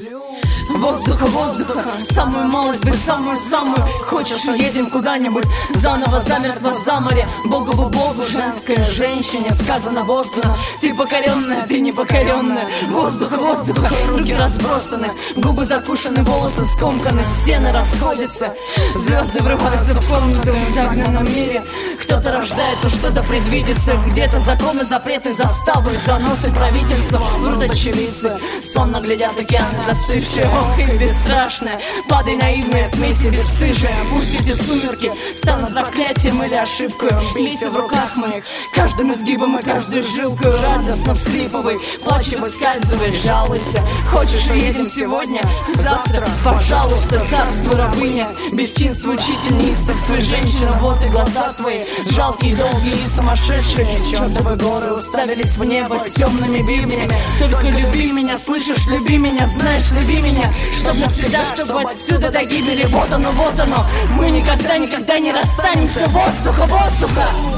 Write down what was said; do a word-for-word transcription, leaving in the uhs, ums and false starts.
Воздуха, воздуха, самую малость бы, самую-самую. Хочешь, уедем куда-нибудь, заново замертво за море. Богову богу, женской женщине сказано воздуха. Ты покоренная, ты непокоренная. Воздуха, воздуха, руки разбросаны, губы закушены, волосы скомканы, стены расходятся, звезды врываются в комнату в загнанном мире. Кто-то рождается, что-то предвидится, где-то законы, запреты, заставы, заносы правительства, врут очевидцы. Сонно глядят океаны застывшие, ох и бесстрашные. Падай, наивная смеси, бесстыжие. Пусть эти сумерки станут проклятием или ошибкой. Бейся в руках моих каждым изгибом и каждую жилкой. Радостно всхлипывай, плачь и выскальзывай, жалуйся. Хочешь, уедем сегодня, завтра, пожалуйста. Царство рабыня, бесчинство, учитель, неистовство, женщина, вот и глаза твои, жалкие, долгие и сумасшедшие. Чертовы горы уставились в небо темными бивнями. Только люби меня, слышишь, люби меня, знаешь, люби меня, чтоб навсегда, чтоб отсюда до гибели. Вот оно, вот оно, мы никогда, никогда не расстанемся. Воздуха, воздуха.